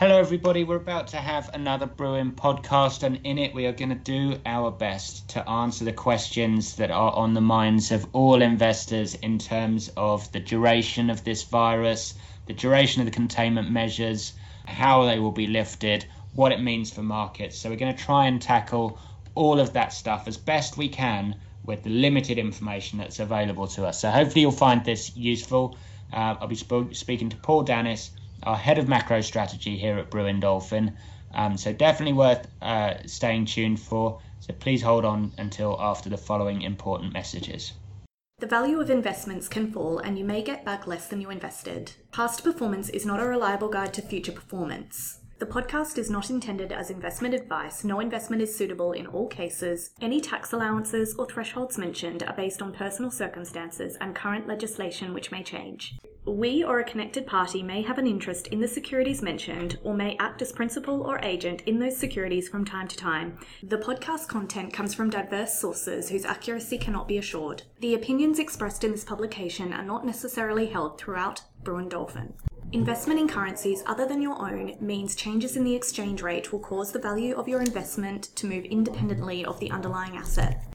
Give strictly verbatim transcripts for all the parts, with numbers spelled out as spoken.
Hello everybody, we're about to have another Brewin podcast, and in it we are going to do our best to answer the questions that are on the minds of all investors in terms of the duration of this virus, the duration of the containment measures, how they will be lifted, what it means for markets. So we're going to try and tackle all of that stuff as best we can with the limited information that's available to us. So hopefully you'll find this useful. Uh, I'll be sp- speaking to Paul Dennis, our head of macro strategy here at Brewin Dolphin. Um, so definitely worth uh, staying tuned for. So please hold on until after the following important messages. The value of investments can fall and you may get back less than you invested. Past performance is not a reliable guide to future performance. The podcast is not intended as investment advice. No investment is suitable in all cases. Any tax allowances or thresholds mentioned are based on personal circumstances and current legislation which may change. We or a connected party may have an interest in the securities mentioned or may act as principal or agent in those securities from time to time. The podcast content comes from diverse sources whose accuracy cannot be assured. The opinions expressed in this publication are not necessarily held throughout Brewin Dolphin. Investment in currencies other than your own means changes in the exchange rate will cause the value of your investment to move independently of the underlying asset.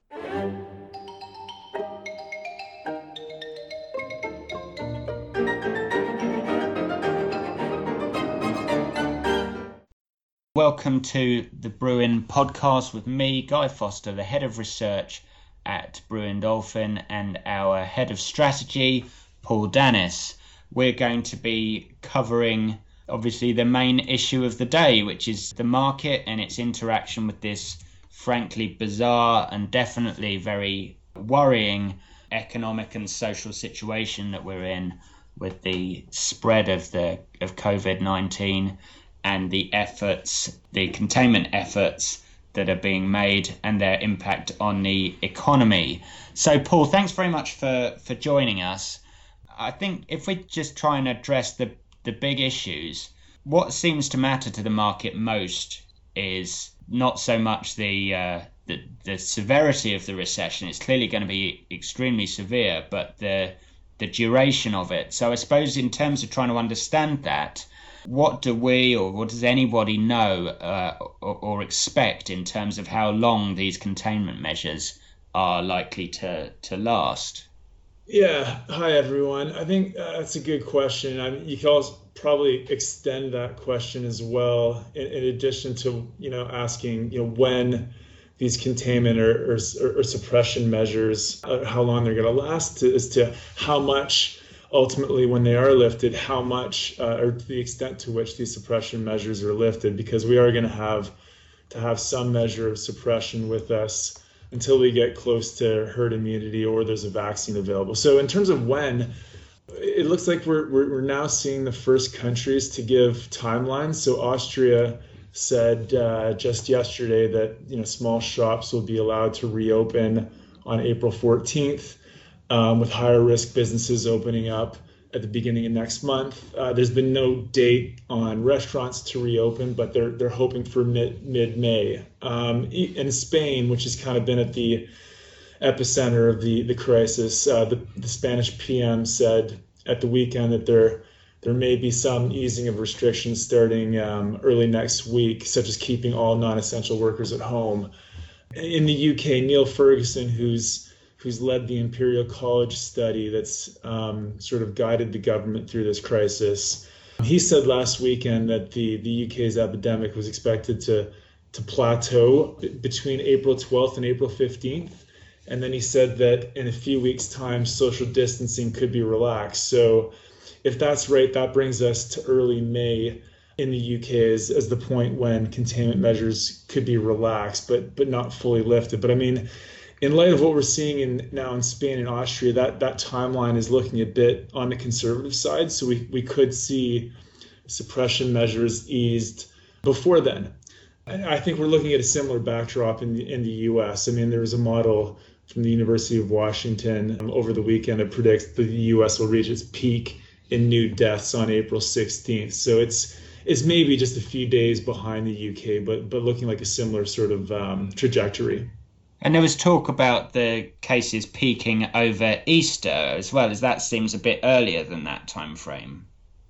Welcome to the Brewin podcast with me, Guy Foster, the head of research at Brewin Dolphin, and our head of strategy, Paul Dennis. We're going to be covering, obviously, the main issue of the day, which is the market and its interaction with this frankly bizarre and definitely very worrying economic and social situation that we're in with the spread of the of COVID nineteen and the efforts, the containment efforts that are being made and their impact on the economy. So, Paul, thanks very much for, for joining us. I think if we just try and address the, the big issues, what seems to matter to the market most is not so much the, uh, the the severity of the recession. It's clearly going to be extremely severe, but the the duration of it. So I suppose in terms of trying to understand that, what do we or what does anybody know uh, or, or expect in terms of how long these containment measures are likely to, to last? Yeah. Hi, everyone. I think uh, that's a good question. I mean, you can also probably extend that question as well, in, in addition to, you know, asking, you know, when these containment or, or, or suppression measures, uh, how long they're going to last, to, as to how much ultimately, when they are lifted, how much uh, or to the extent to which these suppression measures are lifted, because we are going to have to have some measure of suppression with us until we get close to herd immunity or there's a vaccine available. So in terms of when, it looks like we're, we're, we're now seeing the first countries to give timelines. So Austria said uh, just yesterday that, you know, small shops will be allowed to reopen on April fourteenth, um, with higher risk businesses opening up at the beginning of next month. Uh, there's been no date on restaurants to reopen, but they're they're hoping for mid mid May. Um, in Spain, which has kind of been at the epicenter of the the crisis, uh, the the Spanish P M said at the weekend that there there may be some easing of restrictions starting um, early next week, such as keeping all non-essential workers at home. In the U K, Neil Ferguson, who's who's led the Imperial College study that's um, sort of guided the government through this crisis. He said last weekend that the, the U K's epidemic was expected to, to plateau b- between April twelfth and April fifteenth. And then he said that in a few weeks' time, social distancing could be relaxed. So if that's right, that brings us to early May in the U K as, as the point when containment measures could be relaxed, but but not fully lifted. But I mean, in light of what we're seeing in now in Spain and Austria, that, that timeline is looking a bit on the conservative side. So we, we could see suppression measures eased before then. I think we're looking at a similar backdrop in the, in the U S. I mean, there was a model from the University of Washington um, over the weekend that predicts that the U S will reach its peak in new deaths on April sixteenth. So it's it's maybe just a few days behind the U K, but but looking like a similar sort of um, trajectory. And there was talk about the cases peaking over Easter as well, as that seems a bit earlier than that time frame.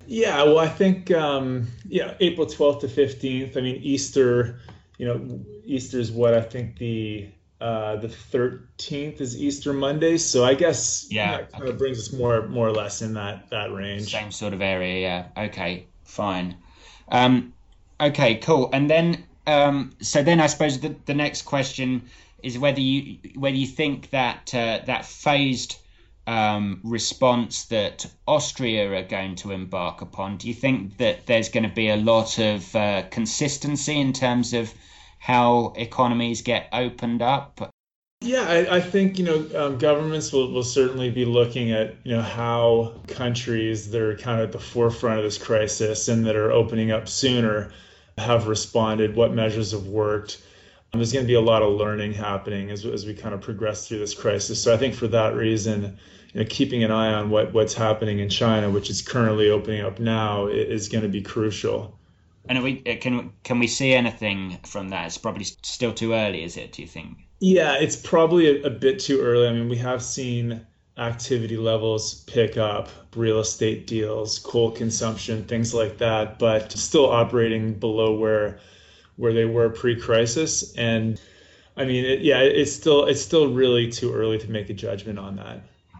Yeah, well, I think um, yeah, April twelfth to fifteenth. I mean, Easter, you know, Easter is what I think the uh, the thirteenth is Easter Monday. So I guess Yeah. that kind Okay. of brings us more more or less in that that range. Same sort of area. Yeah. Okay. Fine. Um, okay. Cool. And then, um, so then I suppose the, the next question is whether you whether you think that uh, that phased um, response that Austria are going to embark upon. Do you think that there's going to be a lot of uh, consistency in terms of how economies get opened up? Yeah, I, I think, you know, um, governments will, will certainly be looking at, you know, how countries that are kind of at the forefront of this crisis and that are opening up sooner have responded, what measures have worked. Um, there's going to be a lot of learning happening as, as we kind of progress through this crisis. So I think for that reason, you know, keeping an eye on what, what's happening in China, which is currently opening up now, is going to be crucial. And are we can can we see anything from that? It's probably still too early, is it? Do you think? Yeah, it's probably a, a bit too early. I mean, we have seen activity levels pick up, real estate deals, coal consumption, things like that, but still operating below where where they were pre-crisis. And I mean, it, yeah, it's still it's still really too early to make a judgment on that.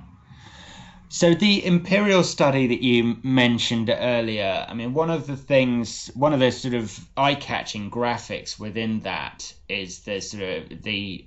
So the Imperial study that you mentioned earlier, I mean, one of the things, one of the sort of eye-catching graphics within that is the sort of the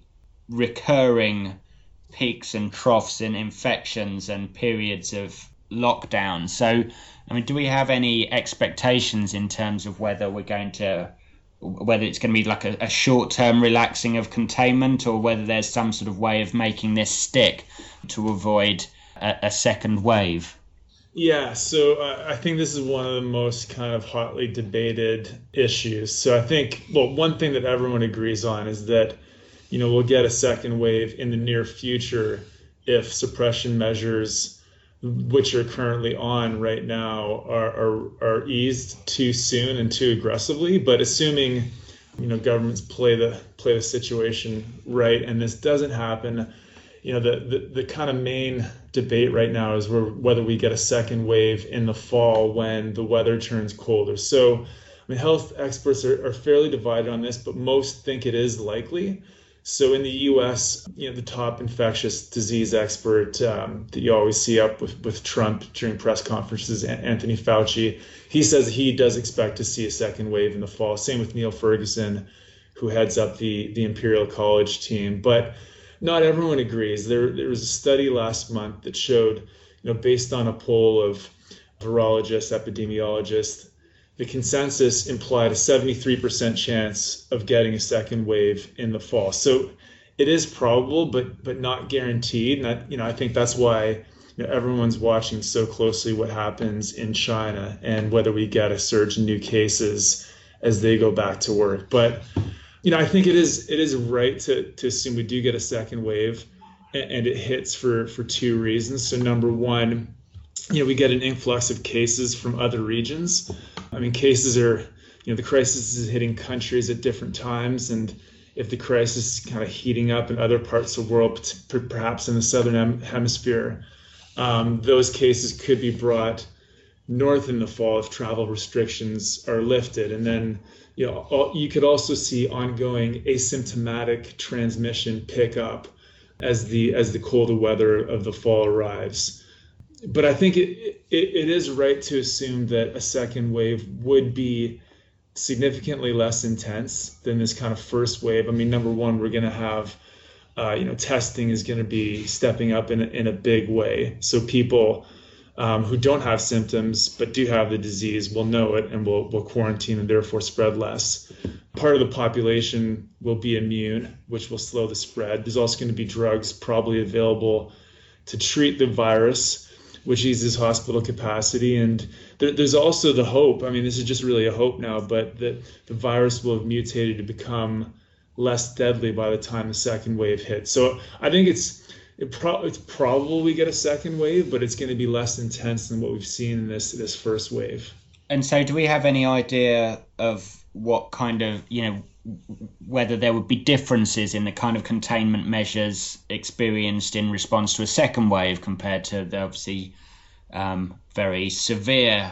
recurring peaks and troughs in infections and periods of lockdown. So, I mean, do we have any expectations in terms of whether we're going to, whether it's going to be like a, a short-term relaxing of containment, or whether there's some sort of way of making this stick to avoid a, a second wave? Yeah, so uh, I think this is one of the most kind of hotly debated issues. So I think, well, one thing that everyone agrees on is that, you know, we'll get a second wave in the near future if suppression measures, which are currently on right now, are, are, are eased too soon and too aggressively. But assuming, you know, governments play the play the situation right, and this doesn't happen, you know, the, the, the kind of main debate right now is whether we get a second wave in the fall when the weather turns colder. So, I mean, health experts are, are fairly divided on this, but most think it is likely. So in the U S, you know, the top infectious disease expert um, that you always see up with, with Trump during press conferences, Anthony Fauci, he says he does expect to see a second wave in the fall. Same with Neil Ferguson, who heads up the, the Imperial College team. But not everyone agrees. There, there was a study last month that showed, you know, based on a poll of virologists, epidemiologists, the consensus implied a seventy-three percent chance of getting a second wave in the fall. So it is probable, but but not guaranteed. And I, you know, I think that's why, you know, everyone's watching so closely what happens in China and whether we get a surge in new cases as they go back to work. But you know, I think it is it is right to to assume we do get a second wave, and, and it hits for for two reasons. So number one, you know, we get an influx of cases from other regions. I mean, cases are, you know, the crisis is hitting countries at different times, and if the crisis is kind of heating up in other parts of the world, perhaps in the southern hemisphere, um, those cases could be brought north in the fall if travel restrictions are lifted. And then, you know, you could also see ongoing asymptomatic transmission pick up as the as the colder weather of the fall arrives. But I think it, it it is right to assume that a second wave would be significantly less intense than this kind of first wave. I mean, number one, we're going to have, uh, you know, testing is going to be stepping up in a, in a big way. So people um, who don't have symptoms but do have the disease will know it and will will quarantine and therefore spread less. Part of the population will be immune, which will slow the spread. There's also going to be drugs probably available to treat the virus, which eases hospital capacity. And there, there's also the hope, I mean, this is just really a hope now, but that the virus will have mutated to become less deadly by the time the second wave hits. So I think it's it pro- it's probable we get a second wave, but it's going to be less intense than what we've seen in this this first wave. And so do we have any idea of what kind of, you know, whether there would be differences in the kind of containment measures experienced in response to a second wave compared to the obviously um, very severe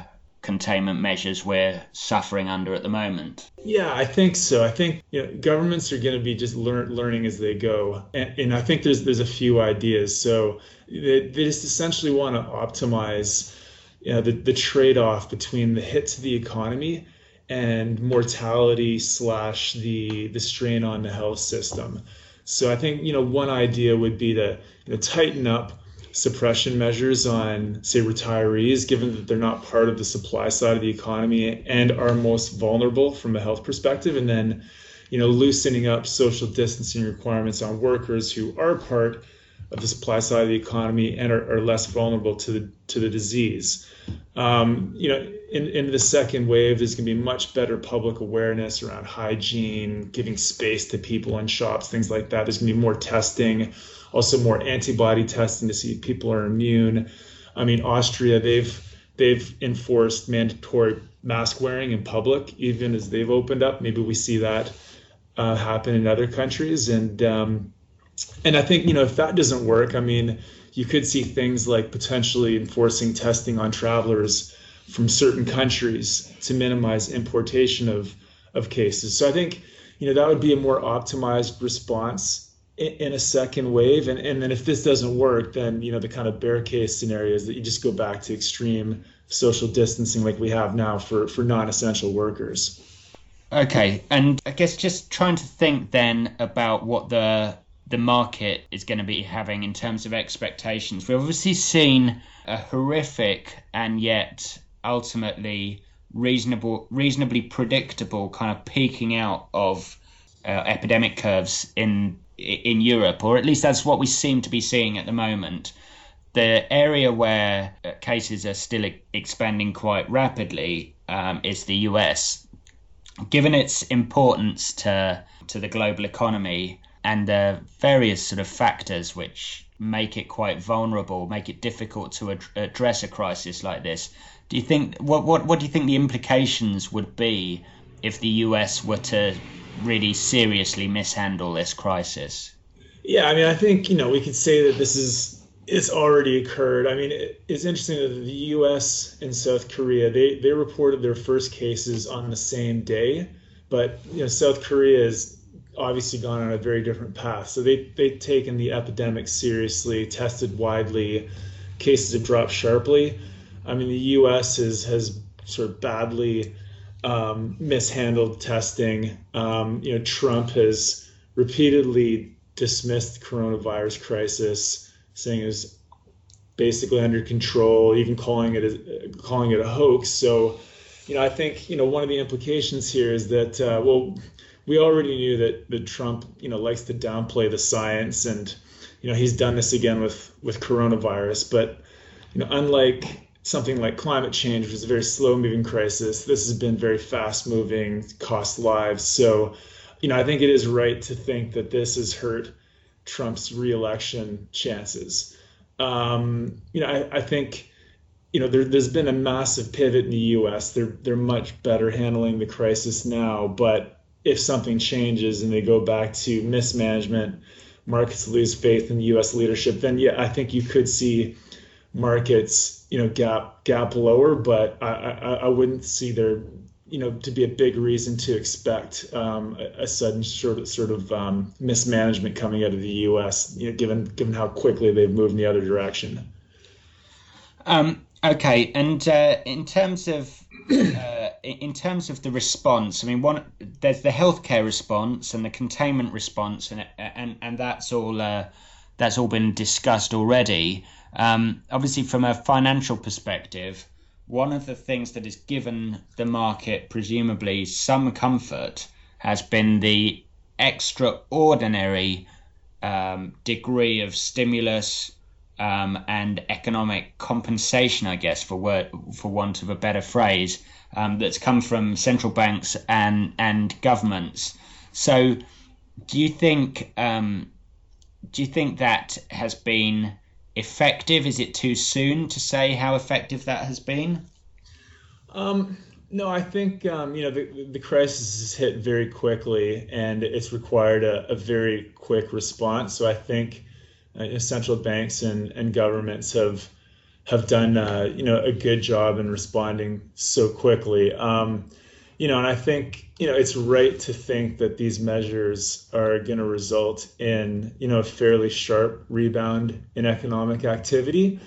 containment measures we're suffering under at the moment? Yeah, I think so. I think you know governments are going to be just learn, learning as they go, and, and I think there's there's a few ideas. So they, they just essentially want to optimize, you know, the the trade-off between the hit to the economy and mortality slash the the strain on the health system. So I think you know one idea would be to you know, tighten up suppression measures on, say, retirees, given that they're not part of the supply side of the economy and are most vulnerable from a health perspective, and then, you know, loosening up social distancing requirements on workers who are part of the supply side of the economy and are, are less vulnerable to the to the disease. Um, you know, in, in the second wave, there's going to be much better public awareness around hygiene, giving space to people in shops, things like that. There's going to be more testing. Also more antibody testing to see if people are immune. I mean, Austria, they've they've enforced mandatory mask wearing in public, even as they've opened up. Maybe we see that uh, happen in other countries. And um, and I think, you know, if that doesn't work, I mean, you could see things like potentially enforcing testing on travelers from certain countries to minimize importation of, of cases. So I think, you know, that would be a more optimized response in a second wave. And, and then if this doesn't work, then, you know, the kind of bear case scenario is that you just go back to extreme social distancing like we have now for, for non-essential workers. Okay. And I guess just trying to think then about what the the market is going to be having in terms of expectations. We've obviously seen a horrific and yet ultimately reasonable, reasonably predictable kind of peaking out of uh, epidemic curves in in Europe, or at least that's what we seem to be seeing at the moment. The area where cases are still expanding quite rapidly um, is the U S. Given its importance to to the global economy and the various sort of factors which make it quite vulnerable, make it difficult to ad- address a crisis like this, do you think what what what do you think the implications would be if the U S were to really seriously mishandle this crisis? Yeah, I mean, I think, you know, we could say that this is it's already occurred. I mean, it, it's interesting that the U S and South Korea, they they reported their first cases on the same day, but you know, South Korea has obviously gone on a very different path. So they they've taken the epidemic seriously, tested widely, cases have dropped sharply. I mean, the U S has has sort of badly Um, mishandled testing. Um, you know, Trump has repeatedly dismissed the coronavirus crisis, saying it was basically under control, even calling it a, calling it a hoax. So, you know, I think, you know, one of the implications here is that, uh, well, we already knew that, that Trump, you know, likes to downplay the science, and, you know, he's done this again with, with coronavirus. But, you know, unlike something like climate change, which is a very slow-moving crisis, this has been very fast-moving, cost lives. So, you know, I think it is right to think that this has hurt Trump's re-election chances. Um, you know, I, I think, you know, there, there's been a massive pivot in the U S. They're they're much better handling the crisis now. But if something changes and they go back to mismanagement, markets lose faith in the U S leadership, then yeah, I think you could see markets, you know, gap gap lower. But I, I, I wouldn't see there, you know, to be a big reason to expect um, a, a sudden sort of sort of um, mismanagement coming out of the U S. You know, given given how quickly they've moved in the other direction. Um, okay, and uh, in terms of uh, in terms of the response, I mean, one there's the healthcare response and the containment response, and and and that's all uh, that's all been discussed already. Um, obviously, from a financial perspective, one of the things that has given the market presumably some comfort has been the extraordinary um, degree of stimulus um, and economic compensation, I guess, for word, for want of a better phrase, um, that's come from central banks and and governments. So, do you think um, do you think that has been effective? Is it too soon to say how effective that has been? Um, no, I think um, you know the the crisis has hit very quickly, and it's required a, a very quick response. So I think uh, central banks and, and governments have have done uh, you know a good job in responding so quickly. Um, you know, and I think you know it's right to think that these measures are going to result in you know a fairly sharp rebound in economic activity.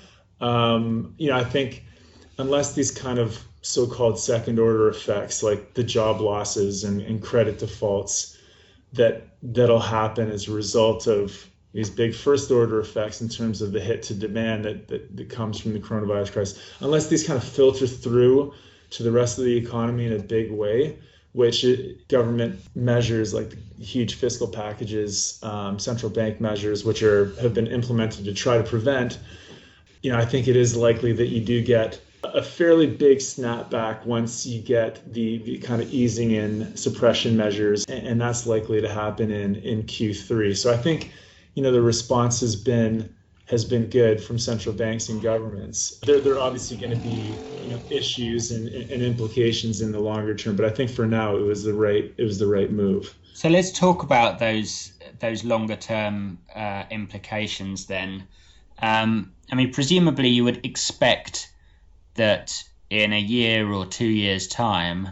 Um, you know, I think unless these kind of so-called second order effects like the job losses and, and credit defaults that that'll happen as a result of these big first order effects in terms of the hit to demand that, that, that comes from the coronavirus crisis, unless these kind of filter through to the rest of the economy in a big way, which it, government measures like the huge fiscal packages, um, central bank measures, which are have been implemented to try to prevent, you know, I think it is likely that you do get a fairly big snapback once you get the, the kind of easing in suppression measures, and, and that's likely to happen in, in Q three. So I think, you know, the response has been has been good from central banks and governments. There, there are obviously going to be, you know, issues and, and implications in the longer term, but I think for now it was the right it was the right move. So let's talk about those those longer term uh, implications then. Um, I mean, presumably you would expect that in a year or two years' time,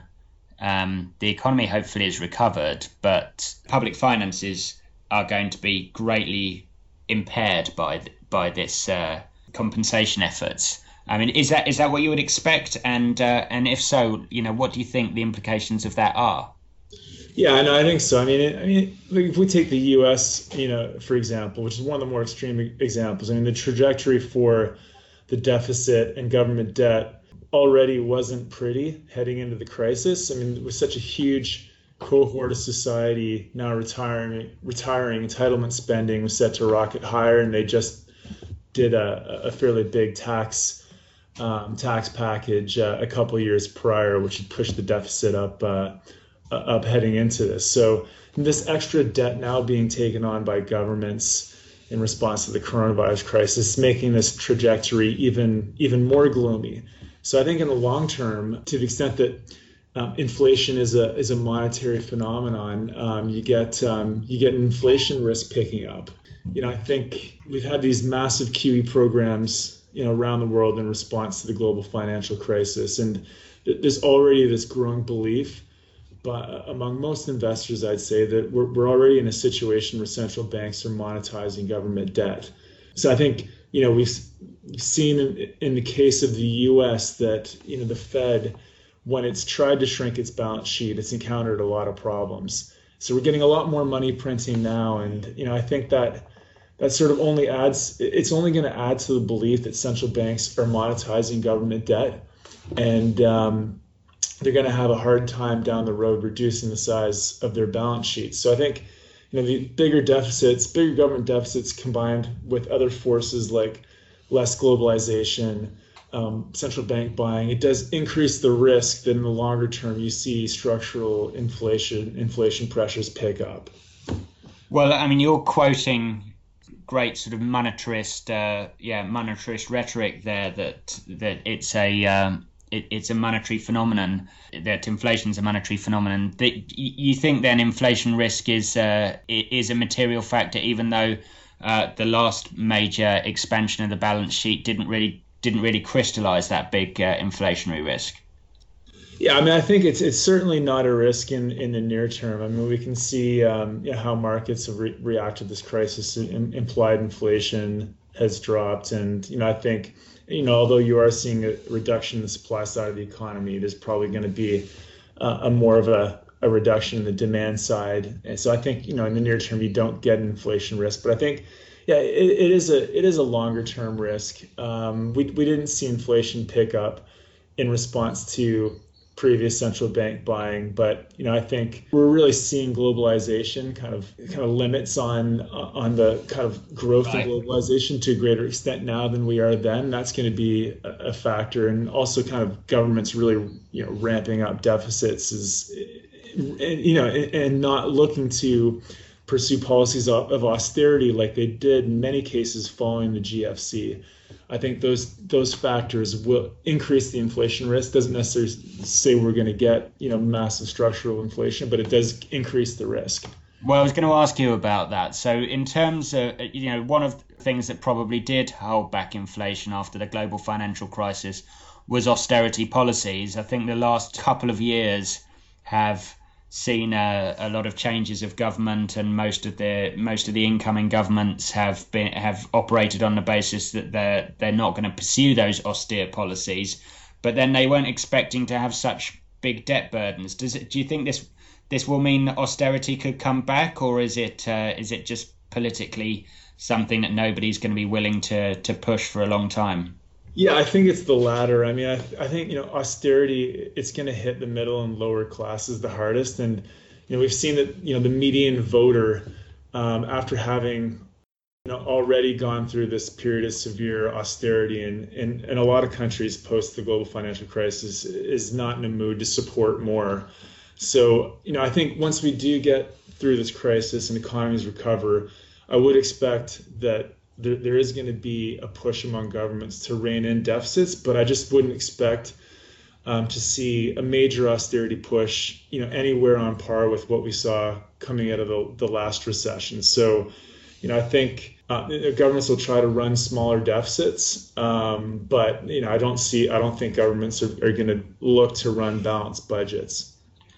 um, the economy hopefully is recovered, but public finances are going to be greatly impaired by by this uh, compensation efforts. I mean, is that is that what you would expect? And uh, and if so, you know, what do you think the implications of that are? Yeah, no, I think so. I mean, I mean, if we take the U S, you know, for example, which is one of the more extreme examples. I mean, the trajectory for the deficit and government debt already wasn't pretty heading into the crisis. I mean, with such a huge cohort of society now retiring, retiring entitlement spending was set to rocket higher, and they just did a, a fairly big tax um, tax package uh, a couple years prior, which had pushed the deficit up uh, up heading into this. So this extra debt now being taken on by governments in response to the coronavirus crisis, making this trajectory even even more gloomy. So I think in the long term, to the extent that um, inflation is a is a monetary phenomenon, um, you get um, you get inflation risk picking up. You know, I think we've had these massive Q E programs, you know, around the world in response to the global financial crisis, and th- there's already this growing belief. But among most investors, I'd say that we're, we're already in a situation where central banks are monetizing government debt. So I think, you know, we've seen in, in the case of the U S that, you know, the Fed, when it's tried to shrink its balance sheet, it's encountered a lot of problems. So we're getting a lot more money printing now. And, you know, I think that that sort of only adds, it's only going to add to the belief that central banks are monetizing government debt. And, um, they're going to have a hard time down the road reducing the size of their balance sheets. So I think, you know, the bigger deficits, bigger government deficits combined with other forces like less globalization, um, central bank buying, it does increase the risk that in the longer term you see structural inflation, inflation pressures pick up. Well, I mean, you're quoting great sort of monetarist, uh, yeah, monetarist rhetoric there that that it's a um, It, it's a monetary phenomenon, that inflation is a monetary phenomenon. That you think then inflation risk is uh, is a material factor, even though uh, the last major expansion of the balance sheet didn't really didn't really crystallize that big uh, inflationary risk. Yeah, I mean, I think it's it's certainly not a risk in, in the near term. I mean, we can see um, you know, how markets have re- reacted to this crisis. In, implied inflation has dropped, and you know, I think. You know, although you are seeing a reduction in the supply side of the economy, there's probably going to be uh, a more of a, a reduction in the demand side. And so I think, you know, in the near term, you don't get an inflation risk. But I think, yeah, it, it is a it is a longer term risk. Um, we we didn't see inflation pick up in response to previous central bank buying, but you know, I think we're really seeing globalization kind of kind of limits on on the kind of growth right. of globalization to a greater extent now than we are then. That's going to be a, a factor, and also kind of governments really, you know, ramping up deficits is, you know, and, and not looking to pursue policies of, of austerity like they did in many cases following the G F C. I think those those factors will increase the inflation risk. Doesn't necessarily say we're going to get, you know, massive structural inflation, but it does increase the risk. Well, I was going to ask you about that. So in terms of, you know, one of things that probably did hold back inflation after the global financial crisis was austerity policies. I think the last couple of years have seen a, a lot of changes of government, and most of the most of the incoming governments have been have operated on the basis that they're they're not going to pursue those austere policies, but then they weren't expecting to have such big debt burdens. Does it? Do you think this this will mean that austerity could come back, or is it uh, is it just politically something that nobody's going to be willing to to push for a long time? Yeah, I think it's the latter. I mean, I, I think, you know, austerity, it's going to hit the middle and lower classes the hardest. And, you know, we've seen that, you know, the median voter, um, after having, you know, already gone through this period of severe austerity in, in, in a lot of countries post the global financial crisis, is not in a mood to support more. So, you know, I think once we do get through this crisis and economies recover, I would expect that There, there is going to be a push among governments to rein in deficits, but I just wouldn't expect um, to see a major austerity push, you know, anywhere on par with what we saw coming out of the, the last recession. So, you know, I think uh, governments will try to run smaller deficits, um, but, you know, I don't see, I don't think governments are, are going to look to run balanced budgets.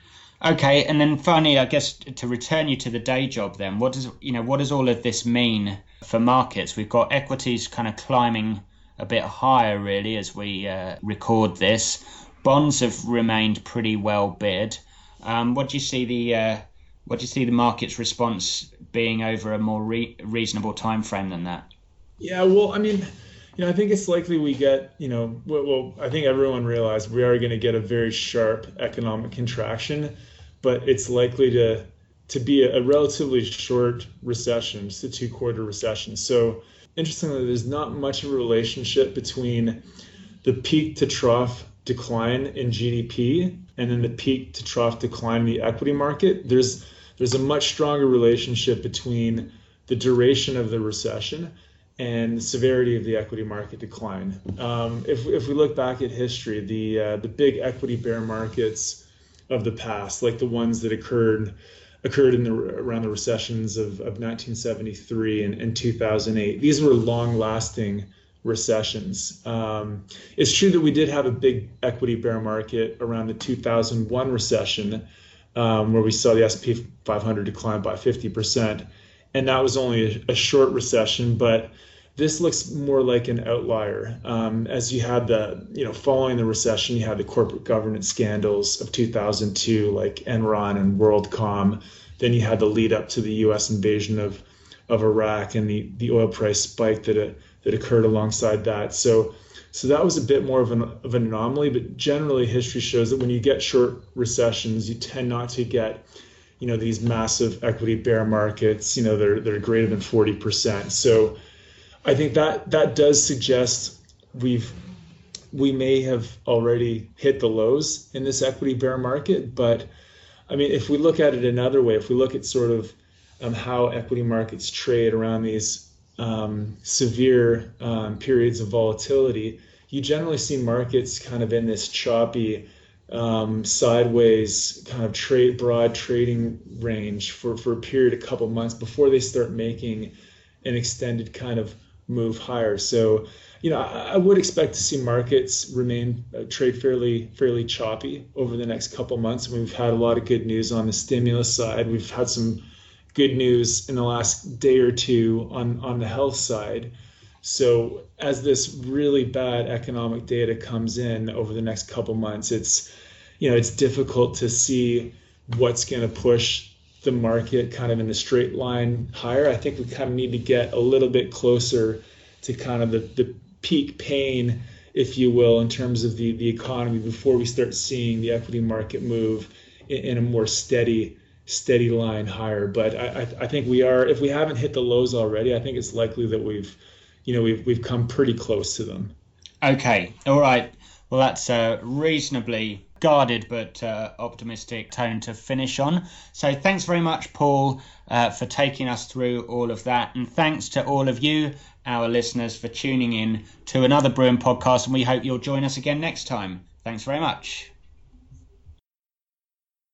Okay, and then finally, I guess to return you to the day job, then what does you know what does all of this mean for markets? We've got equities kind of climbing a bit higher, really, as we uh, record this. Bonds have remained pretty well bid. Um, what do you see the uh, what do you see the market's response being over a more re- reasonable time frame than that? Yeah, well, I mean, you know, I think it's likely we get, you know, well, well I think everyone realized we are going to get a very sharp economic contraction, but it's likely to to be a, a relatively short recession, just a two-quarter recession. So interestingly, there's not much of a relationship between the peak to trough decline in G D P and then the peak to trough decline in the equity market. There's there's a much stronger relationship between the duration of the recession and the severity of the equity market decline. Um, if if we look back at history, the uh, the big equity bear markets of the past, like the ones that occurred occurred in the around the recessions of, of nineteen seventy-three and, and two thousand eight, these were long-lasting recessions. Um, it's true that we did have a big equity bear market around the two thousand one recession, um, where we saw the S and P five hundred decline by fifty percent, and that was only a, a short recession, but this looks more like an outlier. Um, as you had the, you know, following the recession, you had the corporate governance scandals of two thousand two, like Enron and WorldCom. Then you had the lead up to the U S invasion of, of Iraq and the, the oil price spike that it, that occurred alongside that. So, so that was a bit more of an of an anomaly. But generally, history shows that when you get short recessions, you tend not to get, you know, these massive equity bear markets, you know, that are, that are greater than forty percent. So I think that that does suggest we've we may have already hit the lows in this equity bear market. But I mean, if we look at it another way, if we look at sort of um, how equity markets trade around these um, severe um, periods of volatility, you generally see markets kind of in this choppy, um, sideways kind of trade broad trading range for, for a period, a couple months before they start making an extended kind of move higher. So, you know, I, I would expect to see markets remain uh, trade fairly fairly choppy over the next couple months. We've had a lot of good news on the stimulus side. We've had some good news in the last day or two on, on the health side. So as this really bad economic data comes in over the next couple months, it's, you know, it's difficult to see what's going to push the market kind of in a straight line higher. I think we kind of need to get a little bit closer to kind of the, the peak pain, if you will, in terms of the, the economy before we start seeing the equity market move in, in a more steady steady line higher. But I, I think we are, if we haven't hit the lows already, I think it's likely that we've, you know, we've we've come pretty close to them. Okay, all right. Well, that's a reasonably guarded but uh, optimistic tone to finish on. So thanks very much, Paul, uh, for taking us through all of that. And thanks to all of you, our listeners, for tuning in to another Brewin podcast. And we hope you'll join us again next time. Thanks very much.